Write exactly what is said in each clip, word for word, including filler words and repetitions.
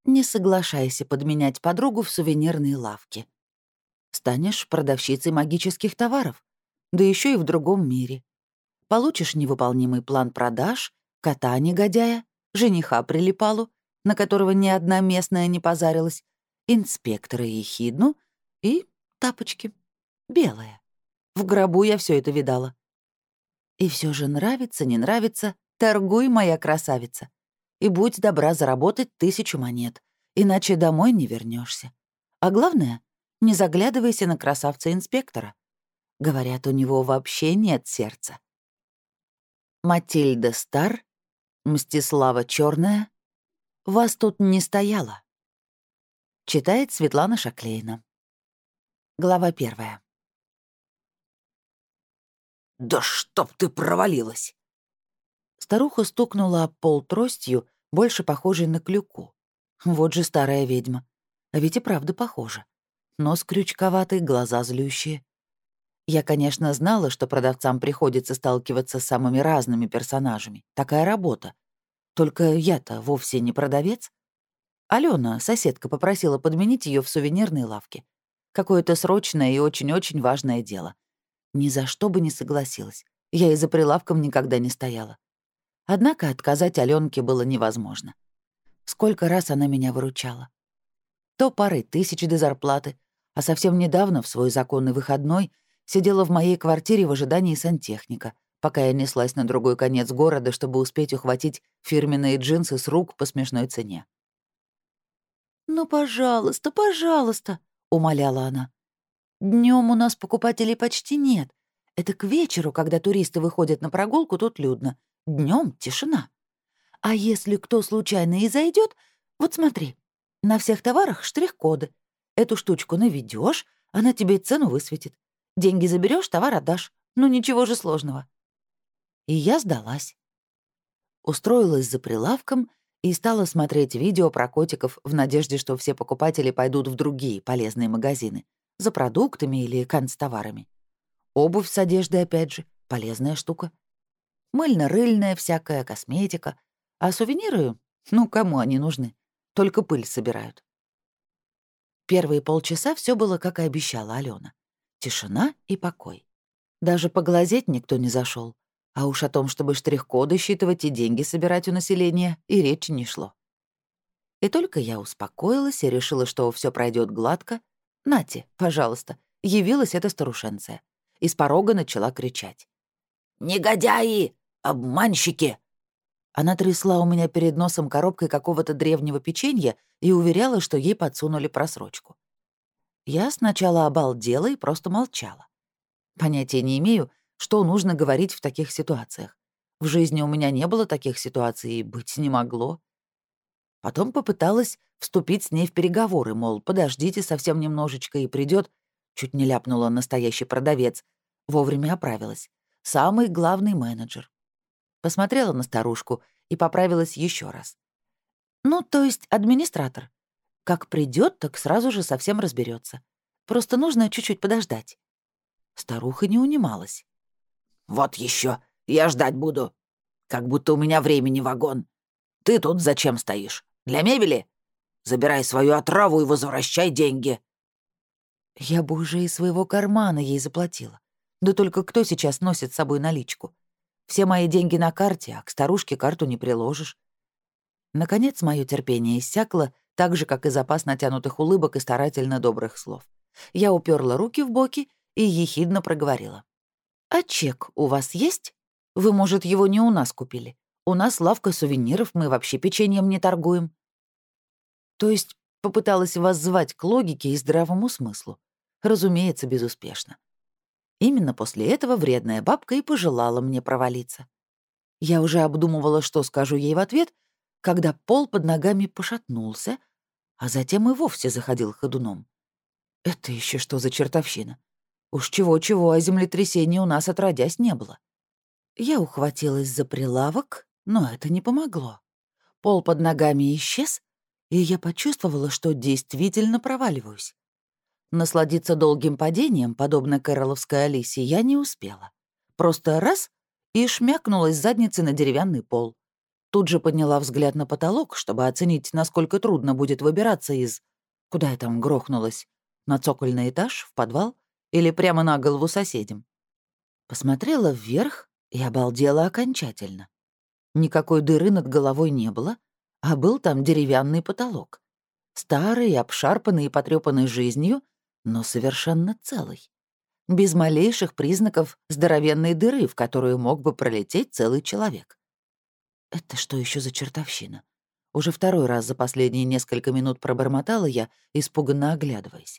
Не соглашайся подменять подругу в сувенирной лавке. Станешь продавщицей магических товаров, да еще и в другом мире. Получишь невыполнимый план продаж, кота-негодяя, жениха-прилипалу, на которого ни одна местная не позарилась, инспектора ехидну и тапочки. Белые. В гробу я все это видала. И все же нравится, не нравится, торгуй, моя красавица. И будь добра заработать тысячу монет, иначе домой не вернешься. А главное, не заглядывайся на красавца-инспектора. Говорят, у него вообще нет сердца. Матильда Стар, Мстислава Черная, вас тут не стояло. Читает Светлана Шаклейна. Глава первая. «Да чтоб ты провалилась!» Старуха стукнула об пол тростью, больше похожей на клюку. Вот же старая ведьма. А ведь и правда похожа. Нос крючковатый, глаза злющие. Я, конечно, знала, что продавцам приходится сталкиваться с самыми разными персонажами. Такая работа. Только я-то вовсе не продавец. Алена, соседка, попросила подменить ее в сувенирной лавке. Какое-то срочное и очень-очень важное дело. Ни за что бы не согласилась. Я и за прилавком никогда не стояла. Однако отказать Аленке было невозможно. Сколько раз она меня выручала. То парой тысяч до зарплаты, а совсем недавно, в свой законный выходной, сидела в моей квартире в ожидании сантехника, пока я неслась на другой конец города, чтобы успеть ухватить фирменные джинсы с рук по смешной цене. «Ну, пожалуйста, пожалуйста», — умоляла она. Днем у нас покупателей почти нет. Это к вечеру, когда туристы выходят на прогулку, тут людно. Днем тишина. А если кто случайно и зайдет, вот смотри, на всех товарах штрих-коды. Эту штучку наведешь, она тебе цену высветит. Деньги заберешь, товар отдашь. Ну ничего же сложного. И я сдалась. Устроилась за прилавком и стала смотреть видео про котиков в надежде, что все покупатели пойдут в другие полезные магазины. За продуктами или канцтоварами. Обувь с одеждой, опять же, полезная штука. Мыльно-рыльная всякая, косметика. А сувениры, ну, кому они нужны? Только пыль собирают. Первые полчаса все было, как и обещала Алена. Тишина и покой. Даже поглазеть никто не зашел. А уж о том, чтобы штрих-коды считывать и деньги собирать у населения, и речи не шло. И только я успокоилась и решила, что все пройдет гладко. Нате, пожалуйста, явилась эта старушенция. И с порога начала кричать. «Негодяи! Обманщики!» Она трясла у меня перед носом коробкой какого-то древнего печенья и уверяла, что ей подсунули просрочку. Я сначала обалдела и просто молчала. Понятия не имею, что нужно говорить в таких ситуациях. В жизни у меня не было таких ситуаций и быть не могло. Потом попыталась вступить с ней в переговоры, мол, подождите совсем немножечко и придет. Чуть не ляпнула настоящий продавец. Вовремя оправилась. Самый главный менеджер. Посмотрела на старушку и поправилась еще раз. Ну, то есть администратор. Как придет, так сразу же совсем разберется. Просто нужно чуть-чуть подождать. Старуха не унималась. «Вот еще, я ждать буду. Как будто у меня времени вагон. Ты тут зачем стоишь? Для мебели? Забирай свою отраву и возвращай деньги». Я бы уже из своего кармана ей заплатила. Да только кто сейчас носит с собой наличку? Все мои деньги на карте, а к старушке карту не приложишь. Наконец, мое терпение иссякло, так же, как и запас натянутых улыбок и старательно добрых слов. Я уперла руки в боки и ехидно проговорила. «А чек у вас есть? Вы, может, его не у нас купили? У нас лавка сувениров, мы вообще печеньем не торгуем». То есть попыталась воззвать к логике и здравому смыслу. Разумеется, безуспешно. Именно после этого вредная бабка и пожелала мне провалиться. Я уже обдумывала, что скажу ей в ответ, когда пол под ногами пошатнулся, а затем и вовсе заходил ходуном. Это еще что за чертовщина? Уж чего-чего, а землетрясения у нас отродясь не было. Я ухватилась за прилавок, но это не помогло. Пол под ногами исчез, и я почувствовала, что действительно проваливаюсь. Насладиться долгим падением, подобно кэроловской Алисе, я не успела. Просто раз — и шмякнулась задницей на деревянный пол. Тут же подняла взгляд на потолок, чтобы оценить, насколько трудно будет выбираться из... Куда я там грохнулась? На цокольный этаж, в подвал или прямо на голову соседям? Посмотрела вверх и обалдела окончательно. Никакой дыры над головой не было, а был там деревянный потолок. Старый, обшарпанный и потрёпанный жизнью, но совершенно целый. Без малейших признаков здоровенной дыры, в которую мог бы пролететь целый человек. Это что еще за чертовщина? Уже второй раз за последние несколько минут пробормотала я, испуганно оглядываясь.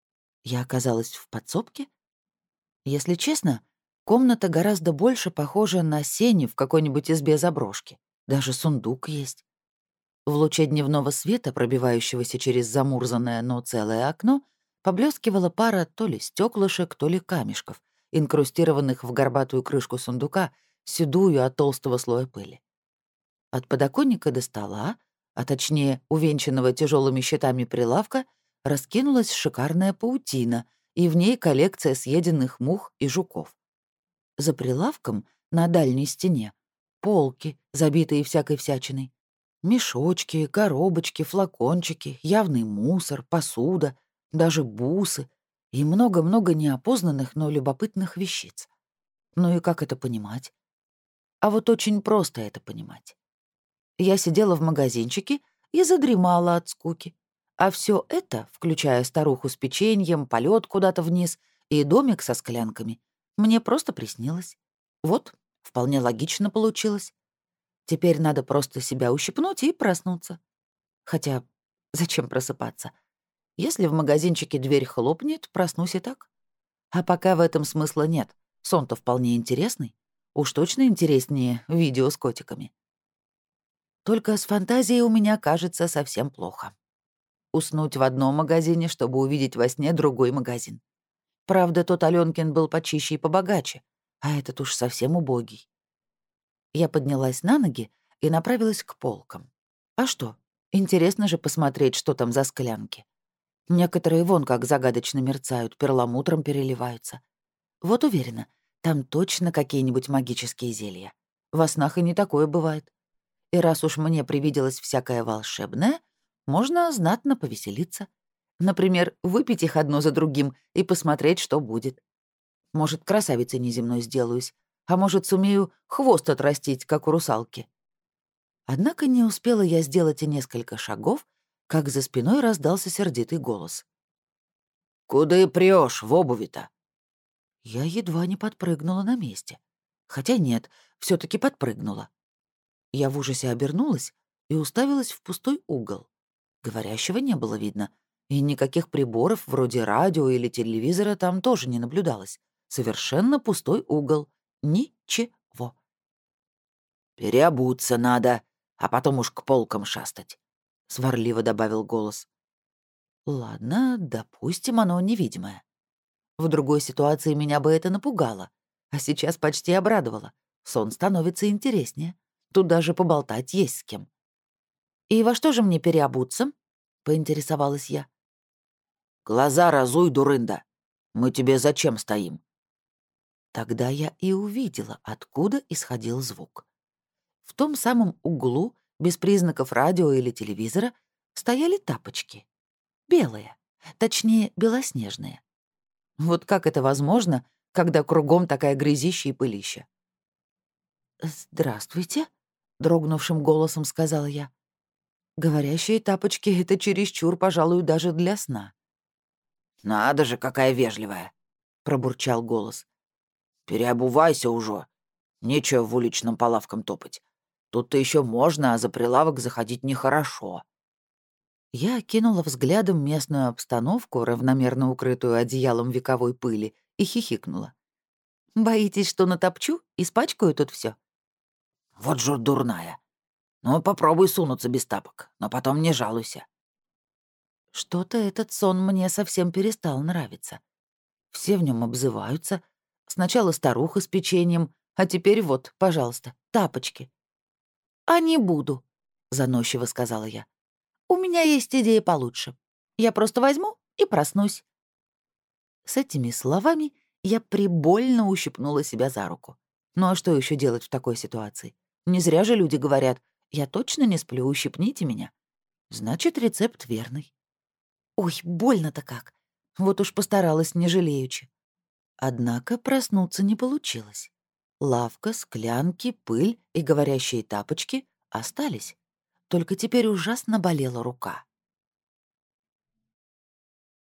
Я оказалась в подсобке? Если честно, комната гораздо больше похожа на сени в какой-нибудь избе заброшки. Даже сундук есть. В луче дневного света, пробивающегося через замурзанное, но целое окно, поблескивала пара то ли стеклышек, то ли камешков, инкрустированных в горбатую крышку сундука, седую от толстого слоя пыли. От подоконника до стола, а точнее увенчанного тяжелыми щитами прилавка, раскинулась шикарная паутина, и в ней коллекция съеденных мух и жуков. За прилавком, на дальней стене, полки, забитые всякой всячиной. Мешочки, коробочки, флакончики, явный мусор, посуда, даже бусы и много-много неопознанных, но любопытных вещиц. Ну и как это понимать? А вот очень просто это понимать. Я сидела в магазинчике и задремала от скуки. А все это, включая старуху с печеньем, полет куда-то вниз и домик со склянками, мне просто приснилось. Вот, вполне логично получилось. Теперь надо просто себя ущипнуть и проснуться. Хотя зачем просыпаться? Если в магазинчике дверь хлопнет, проснусь и так. А пока в этом смысла нет. Сон-то вполне интересный. Уж точно интереснее видео с котиками. Только с фантазией у меня, кажется, совсем плохо. Уснуть в одном магазине, чтобы увидеть во сне другой магазин. Правда, тот Алёнкин был почище и побогаче, а этот уж совсем убогий. Я поднялась на ноги и направилась к полкам. А что? Интересно же посмотреть, что там за склянки. Некоторые вон как загадочно мерцают, перламутром переливаются. Вот уверена, там точно какие-нибудь магические зелья. Во снах и не такое бывает. И раз уж мне привиделось всякое волшебное, можно знатно повеселиться. Например, выпить их одно за другим и посмотреть, что будет. Может, красавицей неземной сделаюсь, а может, сумею хвост отрастить, как у русалки. Однако не успела я сделать и несколько шагов, как за спиной раздался сердитый голос. «Куда и прёшь в обуви-то?» Я едва не подпрыгнула на месте. Хотя нет, все таки подпрыгнула. Я в ужасе обернулась и уставилась в пустой угол. Говорящего не было видно, и никаких приборов вроде радио или телевизора там тоже не наблюдалось. Совершенно пустой угол. Ничего. «Переобуться надо, а потом уж к полкам шастать», — сварливо добавил голос. Ладно, допустим, оно невидимое. В другой ситуации меня бы это напугало, а сейчас почти обрадовало. Сон становится интереснее. Тут даже поболтать есть с кем. «И во что же мне переобуться?» — поинтересовалась я. «Глаза разуй, дурында. Мы тебе зачем стоим?» Тогда я и увидела, откуда исходил звук. В том самом углу, без признаков радио или телевизора, стояли тапочки. Белые, точнее, белоснежные. Вот как это возможно, когда кругом такая грязища и пылища? «Здравствуйте», — дрогнувшим голосом сказала я. «Говорящие тапочки — это чересчур, пожалуй, даже для сна». «Надо же, какая вежливая», — пробурчал голос. «Переобувайся уже. Нечего в уличном по лавкам топать. Тут-то еще можно, а за прилавок заходить нехорошо». Я окинула взглядом местную обстановку, равномерно укрытую одеялом вековой пыли, и хихикнула. «Боитесь, что натопчу? Испачкаю тут все. «Вот же дурная. Ну, попробуй сунуться без тапок, но потом не жалуйся». Что-то этот сон мне совсем перестал нравиться. Все в нем обзываются. Сначала старуха с печеньем, а теперь вот, пожалуйста, тапочки. «А не буду», — заносчиво сказала я. «У меня есть идея получше. Я просто возьму и проснусь». С этими словами я прибольно ущипнула себя за руку. Ну а что еще делать в такой ситуации? Не зря же люди говорят, Я точно не сплю, ущипните меня. Значит, рецепт верный. Ой, больно-то как. Вот уж постаралась не жалеючи. Однако проснуться не получилось. Лавка, склянки, пыль и говорящие тапочки остались. Только теперь ужасно болела рука.